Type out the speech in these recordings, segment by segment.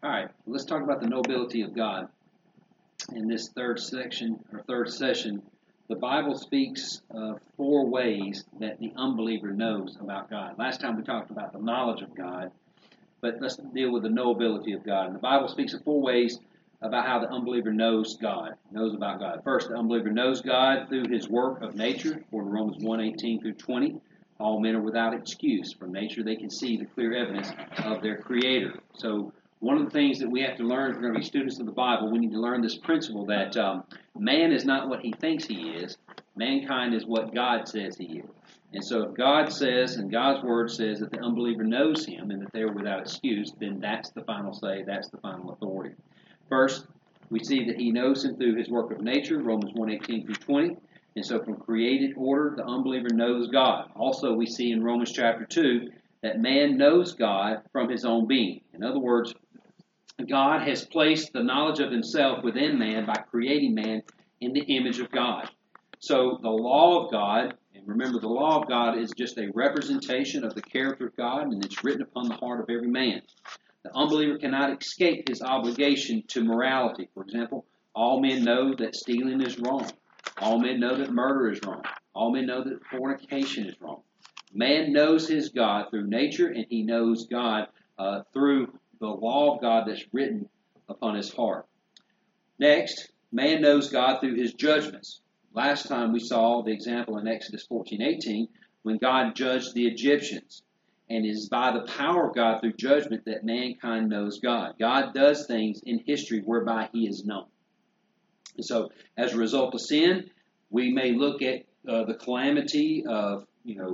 All right, let's talk about the nobility of God. In this third session, the Bible speaks of four ways that the unbeliever knows about God. Last time we talked about the knowledge of God, but let's deal with the knowability of God. And the Bible speaks of four ways about how the unbeliever knows God, knows about God. First, the unbeliever knows God through his work of nature, according to Romans 1:18 through 20. All men are without excuse. From nature, they can see the clear evidence of their Creator. So one of the things that we have to learn if we're going to be students of the Bible, we need to learn this principle that man is not what he thinks he is. Mankind is what God says he is. And so if God says, and God's Word says that the unbeliever knows him and that they are without excuse, then that's the final say, that's the final authority. First, we see that he knows him through his work of nature, Romans 1:18 through 20. And so from created order, the unbeliever knows God. Also, we see in Romans chapter 2 that man knows God from his own being. In other words, God has placed the knowledge of himself within man by creating man in the image of God. So the law of God, and remember the law of God is just a representation of the character of God, and it's written upon the heart of every man. The unbeliever cannot escape his obligation to morality. For example, all men know that stealing is wrong. All men know that murder is wrong. All men know that fornication is wrong. Man knows his God through nature, and he knows God through the law of God that's written upon his heart. Next, man knows God through his judgments. Last time we saw the example in Exodus 14:18 when God judged the Egyptians. And it is by the power of God through judgment that mankind knows God. God does things in history whereby he is known. And so, as a result of sin, we may look at the calamity of,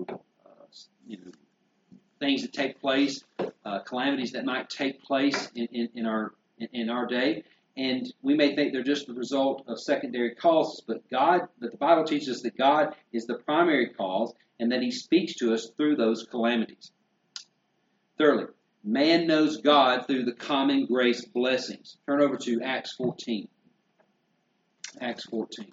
things that take place, calamities that might take place in our day, and we may think they're just the result of secondary causes. But the Bible teaches us that God is the primary cause, and that He speaks to us through those calamities. Thirdly, man knows God through the common grace blessings. Turn over to Acts 14. Acts 14.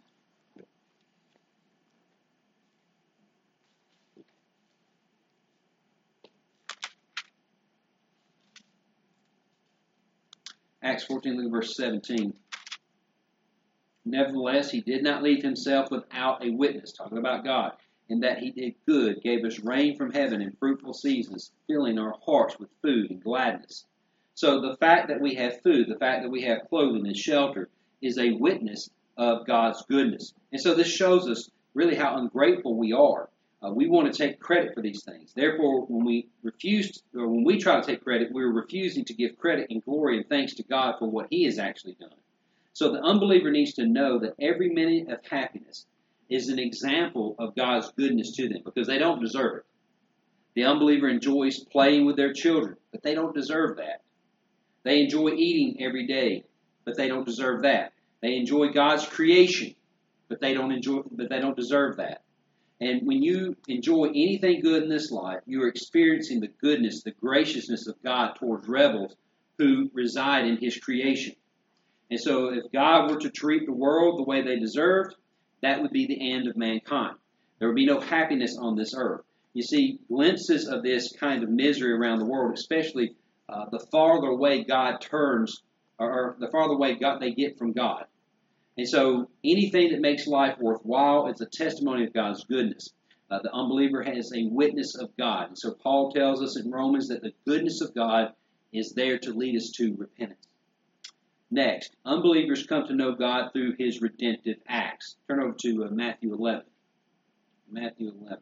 Acts 14, look at verse 17. Nevertheless, he did not leave himself without a witness, talking about God, in that he did good, gave us rain from heaven in fruitful seasons, filling our hearts with food and gladness. So the fact that we have food, the fact that we have clothing and shelter, is a witness of God's goodness. And so this shows us really how ungrateful we are. We want to take credit for these things. Therefore, when we try to take credit, we're refusing to give credit and glory and thanks to God for what He has actually done. So the unbeliever needs to know that every minute of happiness is an example of God's goodness to them, because they don't deserve it. The unbeliever enjoys playing with their children, but they don't deserve that. They enjoy eating every day, but they don't deserve that. They enjoy God's creation, but they don't deserve that. And when you enjoy anything good in this life, you are experiencing the goodness, the graciousness of God towards rebels who reside in His creation. And so if God were to treat the world the way they deserved, that would be the end of mankind. There would be no happiness on this earth. You see, glimpses of this kind of misery around the world, especially the farther away God turns, or the farther away they get from God. And so anything that makes life worthwhile is a testimony of God's goodness. The unbeliever has a witness of God. And so Paul tells us in Romans that the goodness of God is there to lead us to repentance. Next, unbelievers come to know God through His redemptive acts. Turn over to Matthew 11. Matthew 11.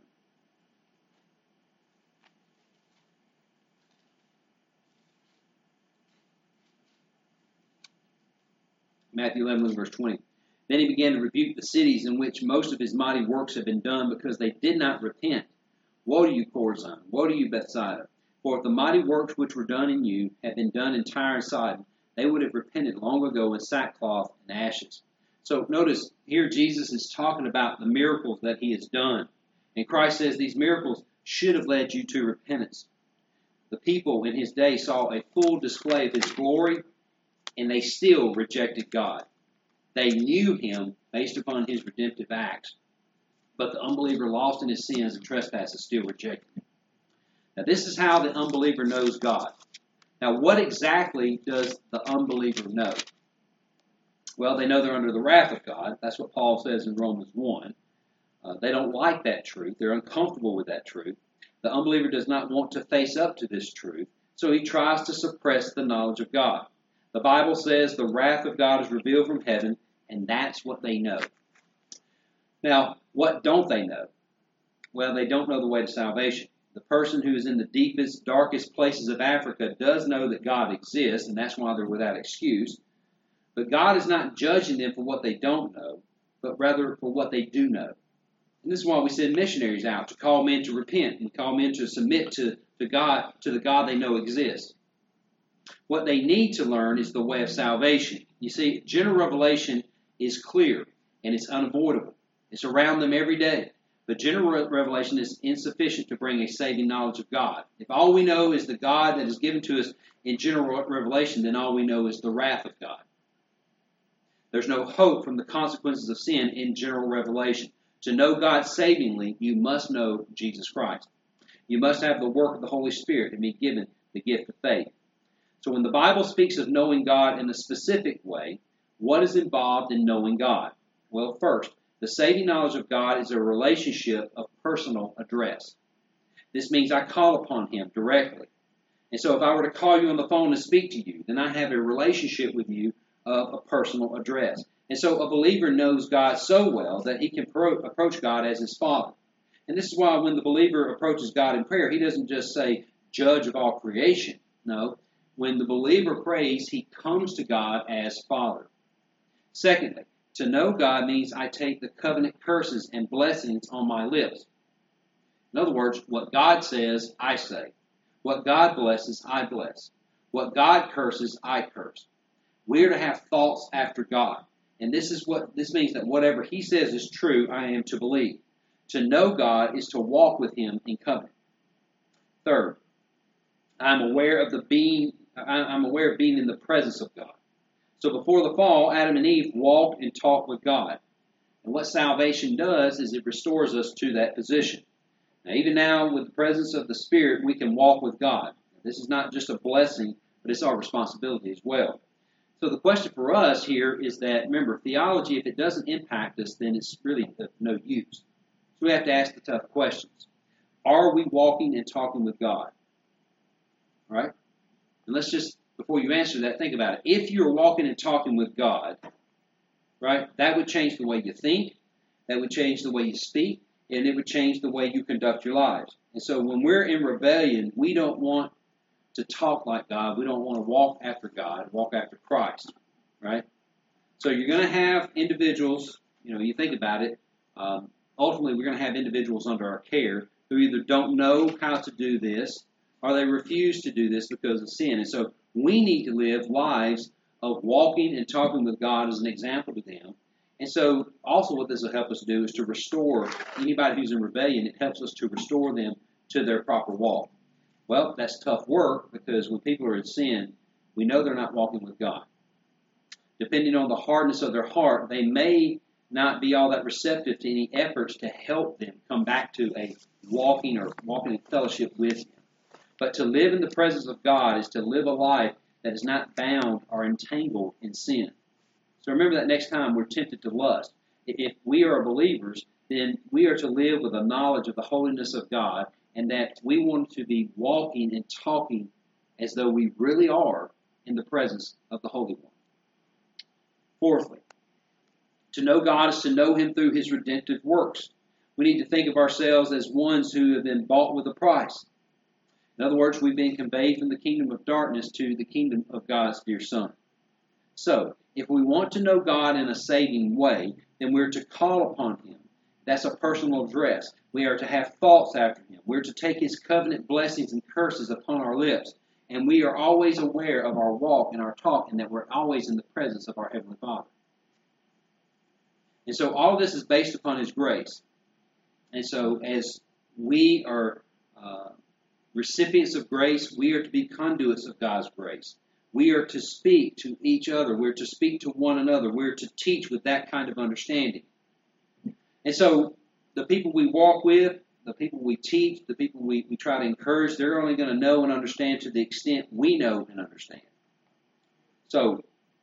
Matthew 11, verse 20. Then He began to rebuke the cities in which most of His mighty works had been done, because they did not repent. Woe to you, Chorazin! Woe to you, Bethsaida! For if the mighty works which were done in you had been done in Tyre and Sidon, they would have repented long ago in sackcloth and ashes. So notice here Jesus is talking about the miracles that He has done. And Christ says these miracles should have led you to repentance. The people in His day saw a full display of His glory, and they still rejected God. They knew Him based upon His redemptive acts, but the unbeliever, lost in his sins and trespasses, still rejected Him. Now this is how the unbeliever knows God. Now, what exactly does the unbeliever know? Well, they know they're under the wrath of God. That's what Paul says in Romans 1. They don't like that truth. They're uncomfortable with that truth. The unbeliever does not want to face up to this truth, so he tries to suppress the knowledge of God. The Bible says the wrath of God is revealed from heaven, and that's what they know. Now, what don't they know? Well, they don't know the way to salvation. The person who is in the deepest, darkest places of Africa does know that God exists, and that's why they're without excuse. But God is not judging them for what they don't know, but rather for what they do know. And this is why we send missionaries out, to call men to repent and call men to submit to God, to the God they know exists. What they need to learn is the way of salvation. You see, general revelation is clear and it's unavoidable. It's around them every day. But general revelation is insufficient to bring a saving knowledge of God. If all we know is the God that is given to us in general revelation, then all we know is the wrath of God. There's no hope from the consequences of sin in general revelation. To know God savingly, you must know Jesus Christ. You must have the work of the Holy Spirit and be given the gift of faith. So when the Bible speaks of knowing God in a specific way, what is involved in knowing God? Well, first, the saving knowledge of God is a relationship of personal address. This means I call upon Him directly. And so if I were to call you on the phone and speak to you, then I have a relationship with you of a personal address. And so a believer knows God so well that he can approach God as his Father. And this is why when the believer approaches God in prayer, he doesn't just say, judge of all creation. No, when the believer prays, he comes to God as Father. Secondly, to know God means I take the covenant curses and blessings on my lips. In other words, what God says, I say. What God blesses, I bless. What God curses, I curse. We are to have thoughts after God. And this means that whatever He says is true, I am to believe. To know God is to walk with Him in covenant. Third, I'm aware of being in the presence of God. So before the fall, Adam and Eve walked and talked with God. And what salvation does is it restores us to that position. Now, even now, with the presence of the Spirit, we can walk with God. This is not just a blessing, but it's our responsibility as well. So the question for us here is that, remember, theology, if it doesn't impact us, then it's really of no use. So we have to ask the tough questions. Are we walking and talking with God? All right? And let's just, before you answer that, think about it. If you're walking and talking with God, right, that would change the way you think, that would change the way you speak, and it would change the way you conduct your lives. And so when we're in rebellion, we don't want to talk like God. We don't want to walk after God, walk after Christ, right? So you're going to have individuals, you think about it, ultimately we're going to have individuals under our care who either don't know how to do this or they refuse to do this because of sin. And so we need to live lives of walking and talking with God as an example to them. And so also what this will help us do is to restore anybody who's in rebellion. It helps us to restore them to their proper walk. Well, that's tough work because when people are in sin, we know they're not walking with God. Depending on the hardness of their heart, they may not be all that receptive to any efforts to help them come back to a walking in fellowship with Him. But to live in the presence of God is to live a life that is not bound or entangled in sin. So remember that next time we're tempted to lust. If we are believers, then we are to live with a knowledge of the holiness of God, and that we want to be walking and talking as though we really are in the presence of the Holy One. Fourthly, to know God is to know Him through His redemptive works. We need to think of ourselves as ones who have been bought with a price. In other words, we've been conveyed from the kingdom of darkness to the kingdom of God's dear Son. So, if we want to know God in a saving way, then we're to call upon Him. That's a personal address. We are to have thoughts after Him. We're to take His covenant blessings and curses upon our lips. And we are always aware of our walk and our talk, and that we're always in the presence of our Heavenly Father. And so all of this is based upon His grace. And so as we are recipients of grace, we are to be conduits of God's grace. We are to speak to each other. We're to speak to one another. We're to teach with that kind of understanding. And so the people we walk with, the people we teach, the people we try to encourage, they're only going to know and understand to the extent we know and understand. So,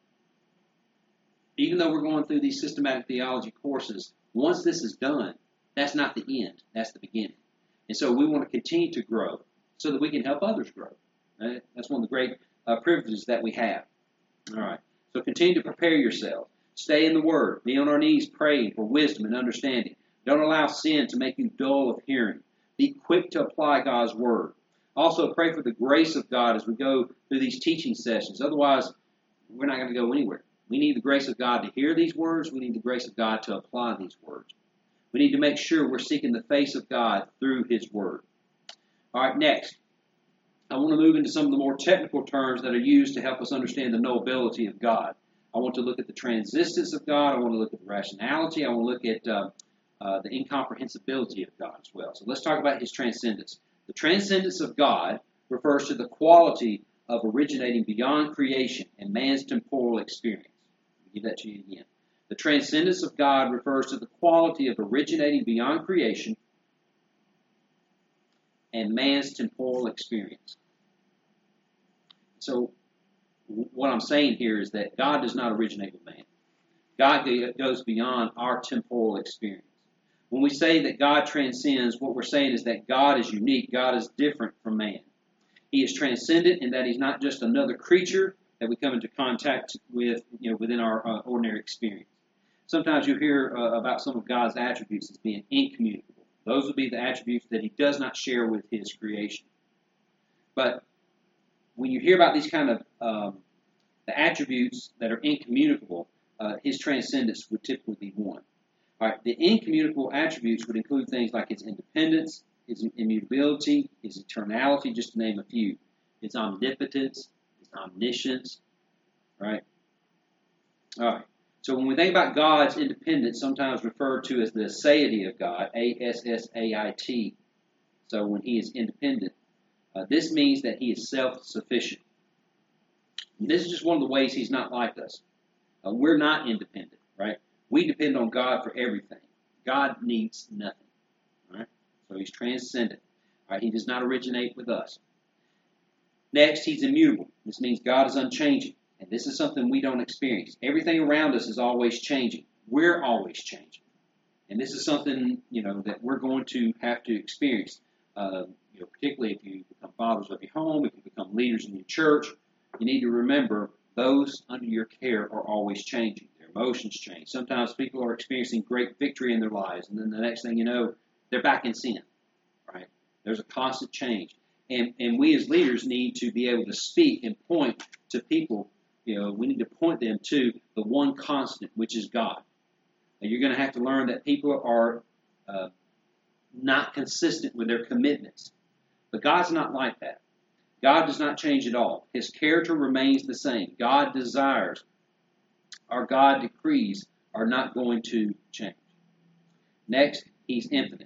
even though we're going through these systematic theology courses, once this is done, that's not the end. That's the beginning. And so we want to continue to grow so that we can help others grow. Right? That's one of the great privileges that we have. All right. So continue to prepare yourself. Stay in the Word. Be on our knees praying for wisdom and understanding. Don't allow sin to make you dull of hearing. Be quick to apply God's Word. Also, pray for the grace of God as we go through these teaching sessions. Otherwise, we're not going to go anywhere. We need the grace of God to hear these words. We need the grace of God to apply these words. We need to make sure we're seeking the face of God through His Word. All right, next. I want to move into some of the more technical terms that are used to help us understand the knowability of God. I want to look at the transcendence of God. I want to look at the rationality. I want to look at the incomprehensibility of God as well. So let's talk about His transcendence. The transcendence of God refers to the quality of originating beyond creation and man's temporal experience. I'll give that to you again. The transcendence of God refers to the quality of originating beyond creation and man's temporal experience. So what I'm saying here is that God does not originate with man. God goes beyond our temporal experience. When we say that God transcends, what we're saying is that God is unique. God is different from man. He is transcendent in that He's not just another creature that we come into contact with, within our ordinary experience. Sometimes you hear about some of God's attributes as being incommunicable. Those would be the attributes that He does not share with His creation. But when you hear about these kind of the attributes that are incommunicable, His transcendence would typically be one. All right, the incommunicable attributes would include things like His independence, His immutability, His eternality, just to name a few. His omnipotence, His omniscience, right? All right. So when we think about God's independence, sometimes referred to as the aseity of God, A-S-S-A-I-T. So when He is independent, this means that He is self-sufficient. And this is just one of the ways He's not like us. We're not independent, right? We depend on God for everything. God needs nothing, right? So He's transcendent. All right? He does not originate with us. Next, He's immutable. This means God is unchanging. And this is something we don't experience. Everything around us is always changing. We're always changing. And this is something, that we're going to have to experience. Particularly if you become fathers of your home, if you become leaders in your church, you need to remember those under your care are always changing. Their emotions change. Sometimes people are experiencing great victory in their lives, and then the next thing you know, they're back in sin. Right? There's a constant change. And we as leaders need to be able to speak and point to people. We need to point them to the one constant, which is God. And you're going to have to learn that people are not consistent with their commitments. But God's not like that. God does not change at all. His character remains the same. God desires, our God decrees are not going to change. Next, He's infinite.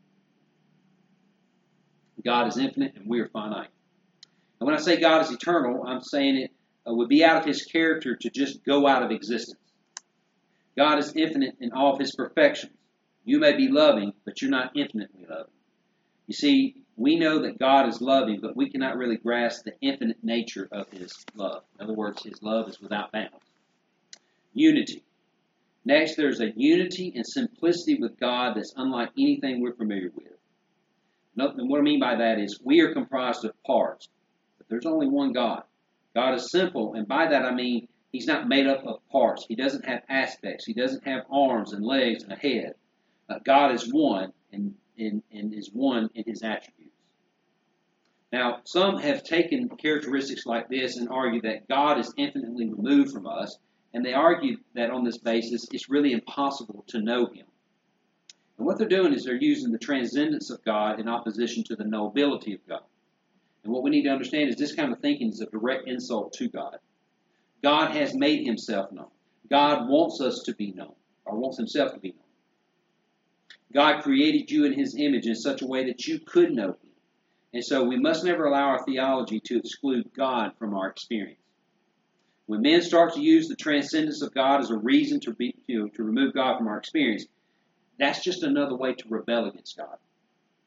God is infinite and we are finite. And when I say God is eternal, I'm saying it would be out of His character to just go out of existence. God is infinite in all of His perfections. You may be loving, but you're not infinitely loving. You see, we know that God is loving, but we cannot really grasp the infinite nature of His love. In other words, His love is without bounds. Unity. Next, there's a unity and simplicity with God that's unlike anything we're familiar with. And what I mean by that is we are comprised of parts, but there's only one God. God is simple, and by that I mean He's not made up of parts. He doesn't have aspects. He doesn't have arms and legs and a head. God is one and is one in His attributes. Now, some have taken characteristics like this and argued that God is infinitely removed from us, and they argue that on this basis it's really impossible to know Him. And what they're doing is they're using the transcendence of God in opposition to the knowability of God. And what we need to understand is this kind of thinking is a direct insult to God. God has made Himself known. God wants us to be known, or wants Himself to be known. God created you in His image in such a way that you could know Him. And so we must never allow our theology to exclude God from our experience. When men start to use the transcendence of God as a reason to remove God from our experience, that's just another way to rebel against God.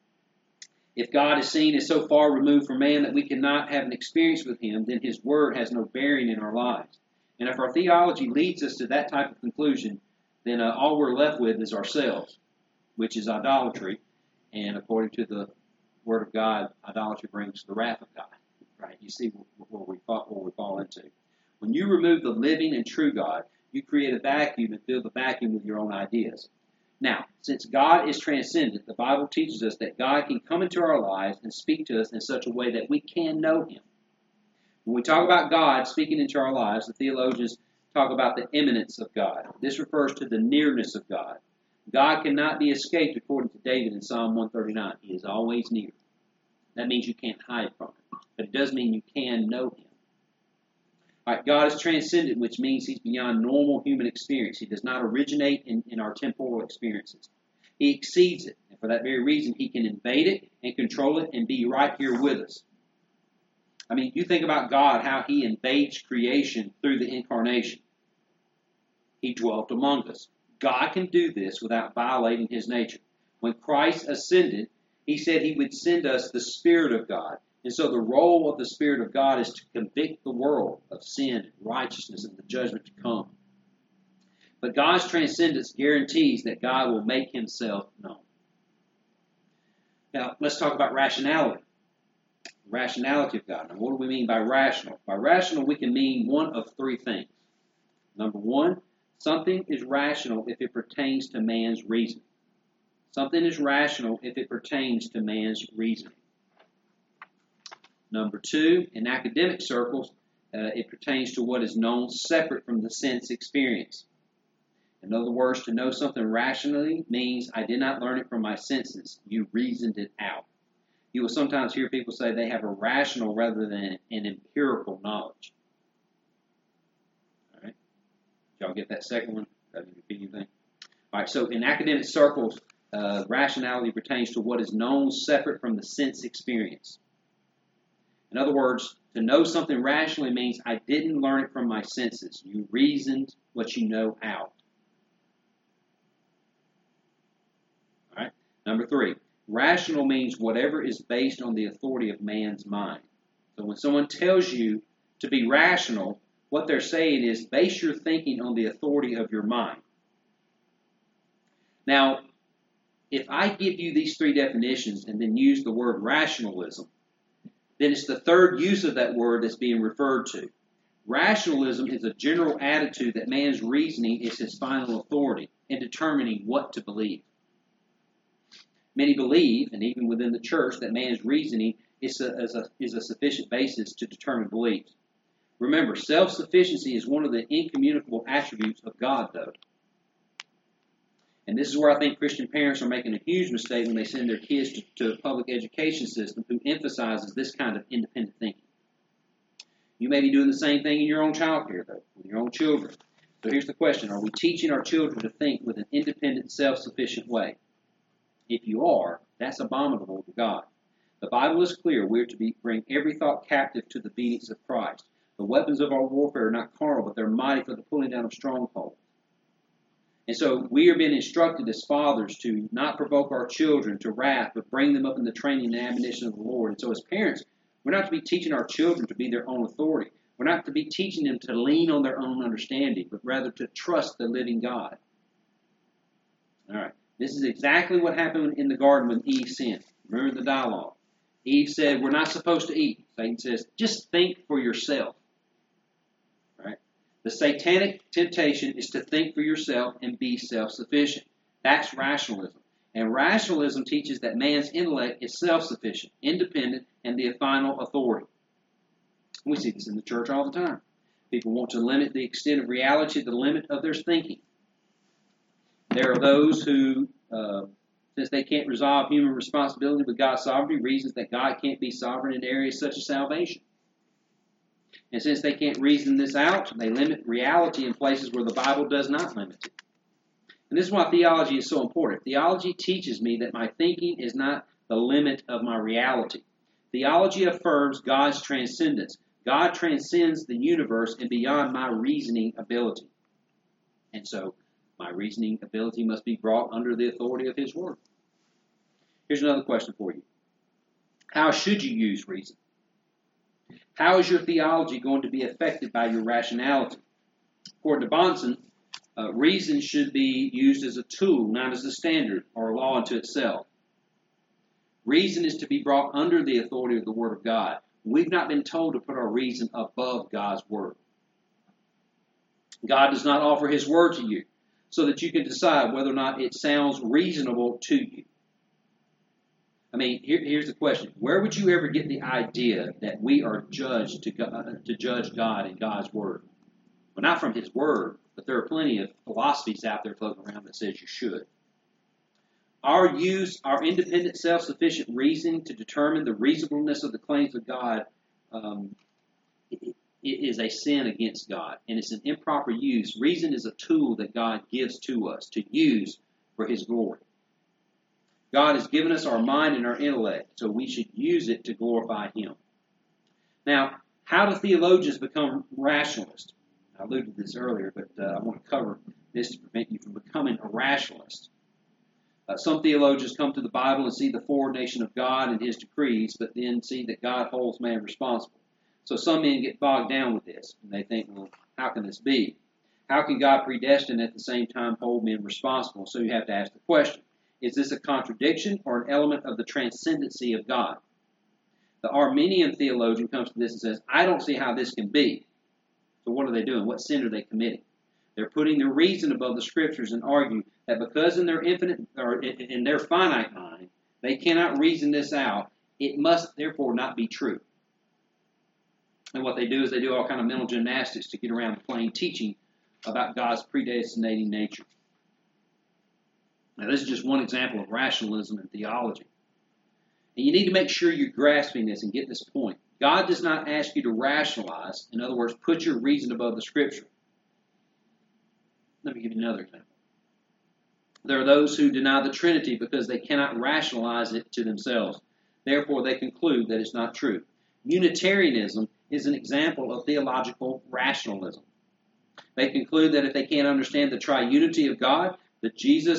If God is seen as so far removed from man that we cannot have an experience with him, then his word has no bearing in our lives. And if our theology leads us to that type of conclusion, then all we're left with is ourselves, which is idolatry. And according to the word of God, idolatry brings the wrath of God. Right? You see where we fall into. When you remove the living and true God, you create a vacuum and fill the vacuum with your own ideas. Now, since God is transcendent, the Bible teaches us that God can come into our lives and speak to us in such a way that we can know him. When we talk about God speaking into our lives, the theologians talk about the immanence of God. This refers to the nearness of God. God cannot be escaped, according to David in Psalm 139. He is always near. That means you can't hide from him. But it does mean you can know him. All right, God is transcendent, which means he's beyond normal human experience. He does not originate in our temporal experiences. He exceeds it. And for that very reason, he can invade it and control it and be right here with us. I mean, you think about God, how he invades creation through the incarnation. He dwelt among us. God can do this without violating his nature. When Christ ascended, he said he would send us the Spirit of God. And so the role of the Spirit of God is to convict the world of sin and righteousness and the judgment to come. But God's transcendence guarantees that God will make himself known. Now, let's talk about rationality. Rationality of God. Now, what do we mean by rational? By rational, we can mean one of three things. Number one, something is rational if it pertains to man's reasoning. Something is rational if it pertains to man's reasoning. Number two, in academic circles, it pertains to what is known separate from the sense experience. In other words, to know something rationally means I did not learn it from my senses. You reasoned it out. You will sometimes hear people say they have a rational rather than an empirical knowledge. All right? Did y'all get that second one? That repeating thing? All right, so in academic circles, rationality pertains to what is known separate from the sense experience. In other words, to know something rationally means I didn't learn it from my senses. You reasoned what you know out. All right. Number three, rational means whatever is based on the authority of man's mind. So when someone tells you to be rational, what they're saying is base your thinking on the authority of your mind. Now, if I give you these three definitions and then use the word rationalism, then it's the third use of that word that's being referred to. Rationalism is a general attitude that man's reasoning is his final authority in determining what to believe. Many believe, and even within the church, that man's reasoning is a sufficient basis to determine beliefs. Remember, self-sufficiency is one of the incommunicable attributes of God, though. And this is where I think Christian parents are making a huge mistake when they send their kids to a public education system who emphasizes this kind of independent thinking. You may be doing the same thing in your own child care, though, with your own children. So here's the question. Are we teaching our children to think with an independent, self-sufficient way? If you are, that's abominable to God. The Bible is clear. We're to bring every thought captive to the obedience of Christ. The weapons of our warfare are not carnal, but they're mighty for the pulling down of strongholds. And so we are being instructed as fathers to not provoke our children to wrath, but bring them up in the training and admonition of the Lord. And so as parents, we're not to be teaching our children to be their own authority. We're not to be teaching them to lean on their own understanding, but rather to trust the living God. All right. This is exactly what happened in the garden when Eve sinned. Remember the dialogue. Eve said, we're not supposed to eat. Satan says, just think for yourself. Right? The satanic temptation is to think for yourself and be self-sufficient. That's rationalism. And rationalism teaches that man's intellect is self-sufficient, independent, and the final authority. We see this in the church all the time. People want to limit the extent of reality to the limit of their thinking. There are those who, since they can't resolve human responsibility with God's sovereignty, reasons that God can't be sovereign in areas such as salvation. And since they can't reason this out, they limit reality in places where the Bible does not limit it. And this is why theology is so important. Theology teaches me that my thinking is not the limit of my reality. Theology affirms God's transcendence. God transcends the universe and beyond my reasoning ability. And so, my reasoning ability must be brought under the authority of His Word. Here's another question for you. How should you use reason? How is your theology going to be affected by your rationality? According to Bahnsen, reason should be used as a tool, not as a standard or a law unto itself. Reason is to be brought under the authority of the Word of God. We've not been told to put our reason above God's Word. God does not offer His Word to you so that you can decide whether or not it sounds reasonable to you. I mean, here's the question. Where would you ever get the idea that we are judged to judge God in God's Word? Well, not from His Word, but there are plenty of philosophies out there floating around that says you should. Our independent, self-sufficient reasoning to determine the reasonableness of the claims of God is a sin against God, and it's an improper use. Reason is a tool that God gives to us to use for His glory. God has given us our mind and our intellect, so we should use it to glorify Him. Now, how do theologians become rationalists? I alluded to this earlier, but I want to cover this to prevent you from becoming a rationalist. Some theologians come to the Bible and see the foreordination of God and His decrees, but then see that God holds man responsible. So some men get bogged down with this, and they think, well, how can this be? How can God predestine and at the same time hold men responsible? So you have to ask the question, is this a contradiction or an element of the transcendency of God? The Arminian theologian comes to this and says, I don't see how this can be. So what are they doing? What sin are they committing? They're putting their reason above the Scriptures and argue that because in their infinite or in their finite mind they cannot reason this out, it must therefore not be true. And what they do is they do all kind of mental gymnastics to get around the plain teaching about God's predestinating nature. Now, this is just one example of rationalism in theology. And you need to make sure you're grasping this and get this point. God does not ask you to rationalize. In other words, put your reason above the Scripture. Let me give you another example. There are those who deny the Trinity because they cannot rationalize it to themselves. Therefore, they conclude that it's not true. Unitarianism is an example of theological rationalism. They conclude that if they can't understand the triunity of God, that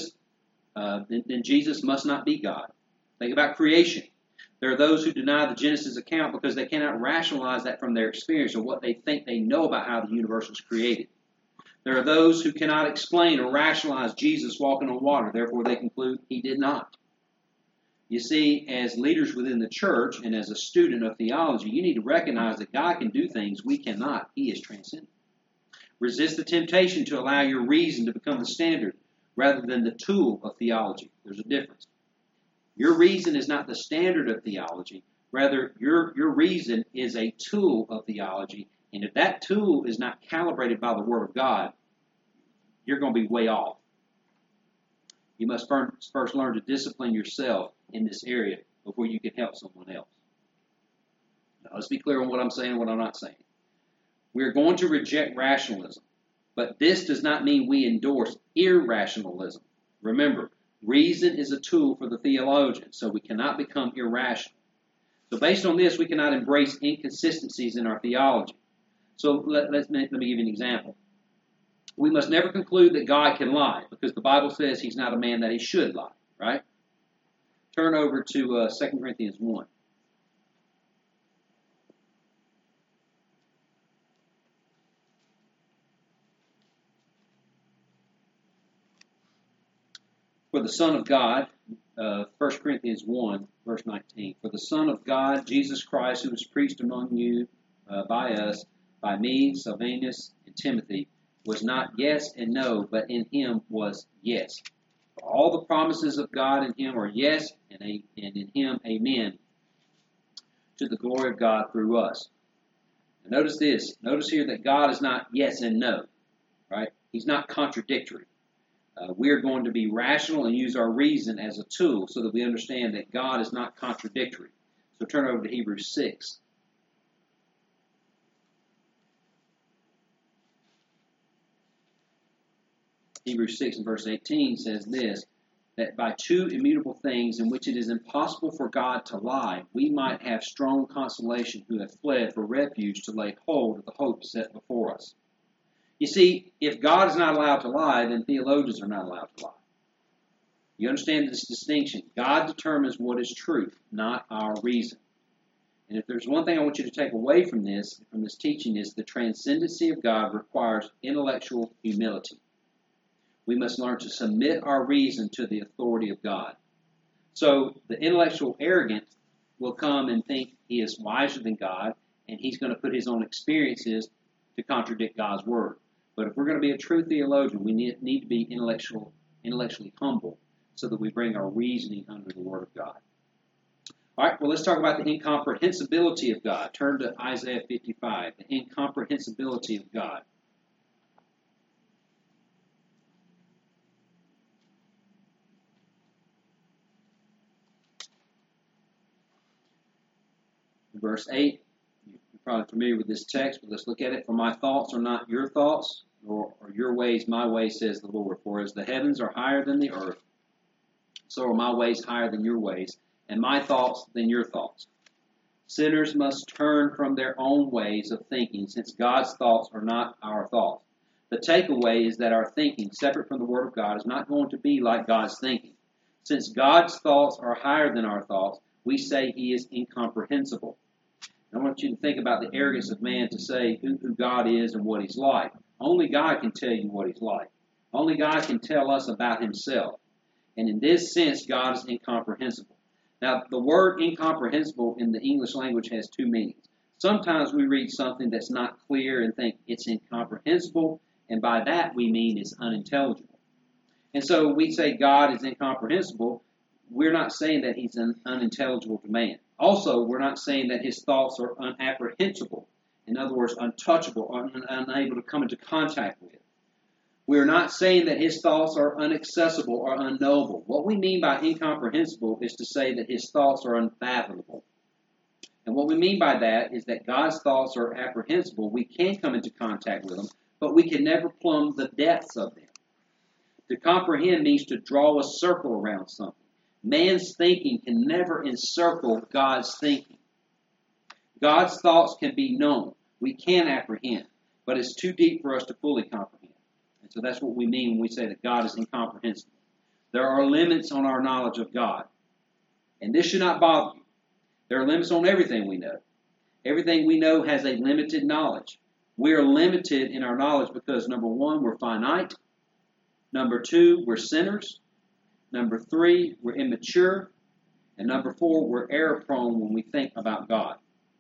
then Jesus must not be God. Think about creation. There are those who deny the Genesis account because they cannot rationalize that from their experience or what they think they know about how the universe was created. There are those who cannot explain or rationalize Jesus walking on water. Therefore, they conclude He did not. You see, as leaders within the church and as a student of theology, you need to recognize that God can do things we cannot. He is transcendent. Resist the temptation to allow your reason to become the standard rather than the tool of theology. There's a difference. Your reason is not the standard of theology. Rather, your reason is a tool of theology. And if that tool is not calibrated by the Word of God, you're going to be way off. You must first learn to discipline yourself in this area before you can help someone else. Now, let's be clear on what I'm saying and what I'm not saying. We're going to reject rationalism, but this does not mean we endorse irrationalism. Remember, reason is a tool for the theologian, so we cannot become irrational. So based on this, we cannot embrace inconsistencies in our theology. So let me give you an example. We must never conclude that God can lie, because the Bible says He's not a man that He should lie, right? Turn over to 2 Corinthians 1. For the Son of God, 1 Corinthians 1, verse 19. For the Son of God, Jesus Christ, who was preached among you by us, by me, Silvanus, and Timothy, was not yes and no, but in Him was yes. For all the promises of God in Him are yes, and in Him amen, to the glory of God through us. And notice this. Notice here that God is not yes and no, right? He's not contradictory. We are going to be rational and use our reason as a tool so that we understand that God is not contradictory. So turn over to Hebrews 6. Hebrews 6 and verse 18 says this, that by two immutable things in which it is impossible for God to lie, we might have strong consolation who have fled for refuge to lay hold of the hope set before us. You see, if God is not allowed to lie, then theologians are not allowed to lie. You understand this distinction? God determines what is truth, not our reason. And if there's one thing I want you to take away from this teaching, is the transcendency of God requires intellectual humility. We must learn to submit our reason to the authority of God. So the intellectual arrogant will come and think he is wiser than God, and he's going to put his own experiences to contradict God's word. But if we're going to be a true theologian, we need to be intellectually humble so that we bring our reasoning under the word of God. All right, well, let's talk about the incomprehensibility of God. Turn to Isaiah 55, the incomprehensibility of God. Verse 8, you're probably familiar with this text, but let's look at it. For my thoughts are not your thoughts, nor are your ways my ways, says the Lord. For as the heavens are higher than the earth, so are my ways higher than your ways, and my thoughts than your thoughts. Sinners must turn from their own ways of thinking, since God's thoughts are not our thoughts. The takeaway is that our thinking, separate from the Word of God, is not going to be like God's thinking. Since God's thoughts are higher than our thoughts, we say He is incomprehensible. I want you to think about the arrogance of man to say who God is and what He's like. Only God can tell you what He's like. Only God can tell us about Himself. And in this sense, God is incomprehensible. Now, the word incomprehensible in the English language has two meanings. Sometimes we read something that's not clear and think it's incomprehensible, and by that we mean it's unintelligible. And so we say God is incomprehensible. We're not saying that He's unintelligible to man. Also, we're not saying that His thoughts are unapprehensible. In other words, untouchable, or unable to come into contact with. We're not saying that His thoughts are inaccessible or unknowable. What we mean by incomprehensible is to say that His thoughts are unfathomable. And what we mean by that is that God's thoughts are apprehensible. We can come into contact with them, but we can never plumb the depths of them. To comprehend means to draw a circle around something. Man's thinking can never encircle God's thinking. God's thoughts can be known. We can apprehend, but it's too deep for us to fully comprehend. And so that's what we mean when we say that God is incomprehensible. There are limits on our knowledge of God. And this should not bother you. There are limits on everything we know. Everything we know has a limited knowledge. We are limited in our knowledge because, number one, we're finite. Number two, we're sinners. Number three, we're immature. And number four, we're error-prone when we think about God.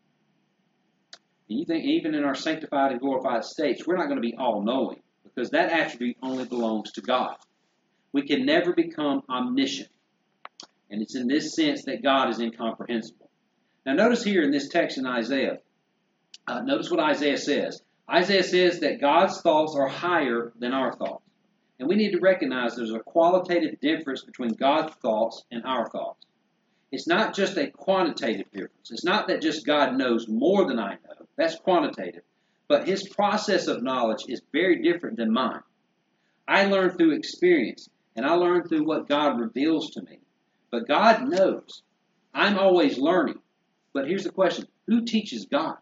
And you think even in our sanctified and glorified states, we're not going to be all-knowing because that attribute only belongs to God. We can never become omniscient. And it's in this sense that God is incomprehensible. Now notice here in this text in Isaiah, notice what Isaiah says. Isaiah says that God's thoughts are higher than our thoughts. And we need to recognize there's a qualitative difference between God's thoughts and our thoughts. It's not just a quantitative difference. It's not that just God knows more than I know. That's quantitative. But His process of knowledge is very different than mine. I learn through experience, and I learn through what God reveals to me. But God knows. I'm always learning. But here's the question. Who teaches God?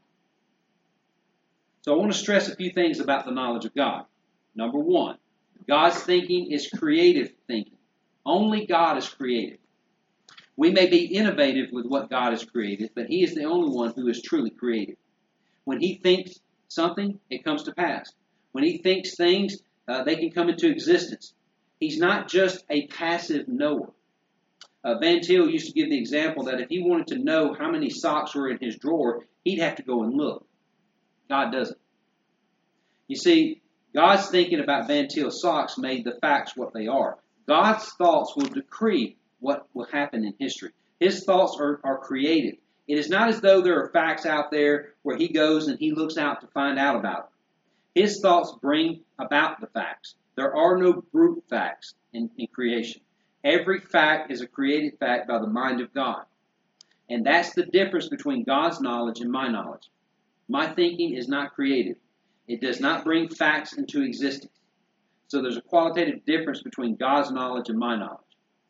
So I want to stress a few things about the knowledge of God. Number one, God's thinking is creative thinking. Only God is creative. We may be innovative with what God has created, but He is the only one who is truly creative. When He thinks something, it comes to pass. When He thinks things, they can come into existence. He's not just a passive knower. Van Til used to give the example that if he wanted to know how many socks were in his drawer, he'd have to go and look. God doesn't. You see, God's thinking about Van Til's socks made the facts what they are. God's thoughts will decree what will happen in history. His thoughts are creative. It is not as though there are facts out there where He goes and He looks out to find out about them. His thoughts bring about the facts. There are no brute facts in creation. Every fact is a created fact by the mind of God. And that's the difference between God's knowledge and my knowledge. My thinking is not creative. It does not bring facts into existence. So there's a qualitative difference between God's knowledge and my knowledge.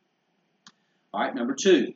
All right, number two.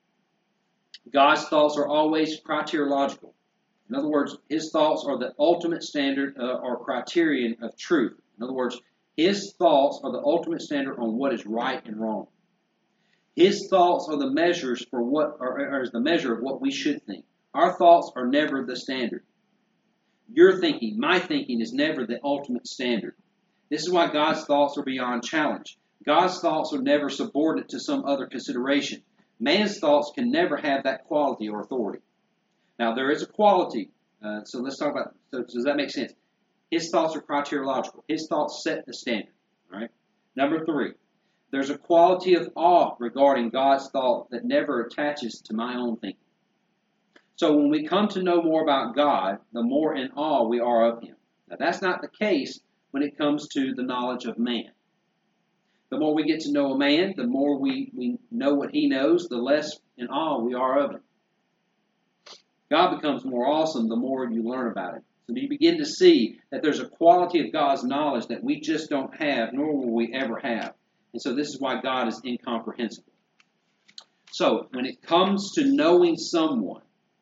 God's thoughts are always criteriological. In other words, His thoughts are the ultimate standard or criterion of truth. In other words, His thoughts are the ultimate standard on what is right and wrong. His thoughts are the measures for what, or is the measure of what we should think. Our thoughts are never the standard. Your thinking, my thinking, is never the ultimate standard. This is why God's thoughts are beyond challenge. God's thoughts are never subordinate to some other consideration. Man's thoughts can never have that quality or authority. Now, there is a quality. So let's talk about, so does that make sense? His thoughts are criteriological. His thoughts set the standard. All right. Number 3, there's a quality of awe regarding God's thought that never attaches to my own thinking. So when we come to know more about God, the more in awe we are of him. Now, that's not the case when it comes to the knowledge of man. The more we get to know a man, the more we know what he knows, the less in awe we are of him. God becomes more awesome the more you learn about him. So you begin to see that there's a quality of God's knowledge that we just don't have, nor will we ever have. And so this is why God is incomprehensible. So when it comes to knowing someone,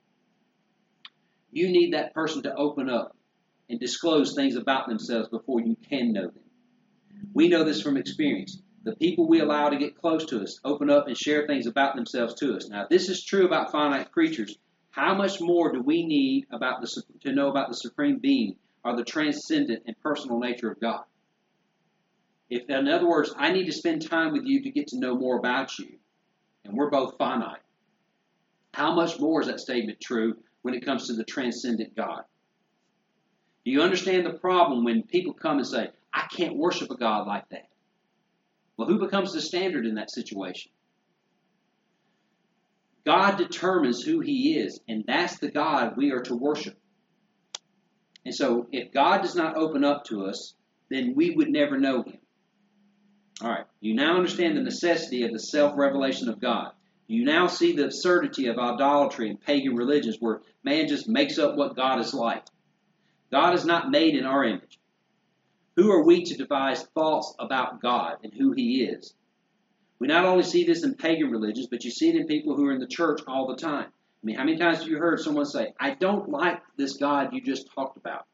you need that person to open up and disclose things about themselves before you can know them. We know this from experience. The people we allow to get close to us open up and share things about themselves to us. Now, if this is true about finite creatures, how much more do we need to know about the supreme being or the transcendent and personal nature of God? If, in other words, I need to spend time with you to get to know more about you, and we're both finite, how much more is that statement true when it comes to the transcendent God? Do you understand the problem when people come and say, I can't worship a God like that? Well, who becomes the standard in that situation? God determines who he is, and that's the God we are to worship. And so if God does not open up to us, then we would never know him. All right, you now understand the necessity of the self-revelation of God. You now see the absurdity of idolatry and pagan religions where man just makes up what God is like. God is not made in our image. Who are we to devise thoughts about God and who he is? We not only see this in pagan religions, but you see it in people who are in the church all the time. I mean, how many times have you heard someone say, I don't like this God you just talked about?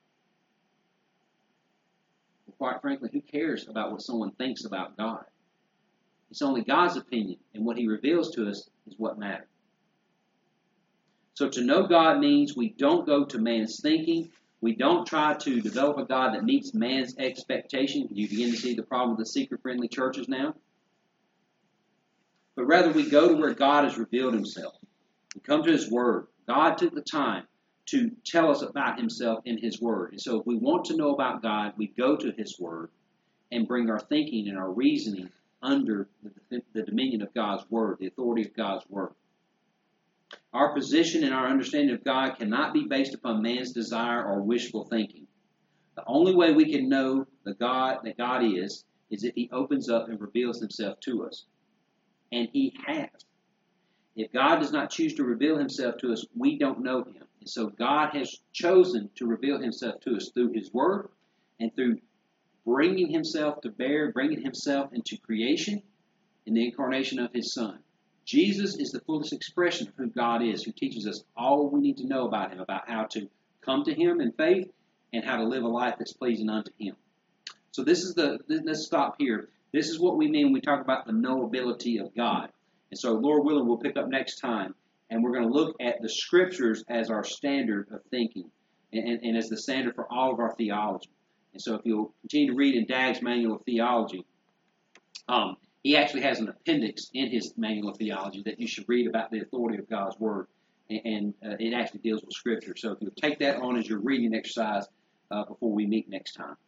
Well, quite frankly, who cares about what someone thinks about God? It's only God's opinion, and what he reveals to us is what matters. So to know God means we don't go to man's thinking. We don't try to develop a God that meets man's expectation. You begin to see the problem with the seeker-friendly churches now. But rather we go to where God has revealed himself. We come to his word. God took the time to tell us about himself in his word. And so if we want to know about God, we go to his word and bring our thinking and our reasoning under the dominion of God's word, the authority of God's word. Our position and our understanding of God cannot be based upon man's desire or wishful thinking. The only way we can know the God that God is if he opens up and reveals himself to us. And he has. If God does not choose to reveal himself to us, we don't know him. And so God has chosen to reveal himself to us through his word and through bringing himself to bear, bringing himself into creation in the incarnation of his Son. Jesus is the fullest expression of who God is, who teaches us all we need to know about him, about how to come to him in faith and how to live a life that's pleasing unto him. So let's stop here. This is what we mean when we talk about the knowability of God. And so, Lord willing, we'll pick up next time, and we're going to look at the Scriptures as our standard of thinking and as the standard for all of our theology. And so if you'll continue to read in Dagg's Manual of Theology, he actually has an appendix in his Manual of Theology that you should read about the authority of God's Word, and it actually deals with Scripture. So if you'll take that on as your reading exercise before we meet next time.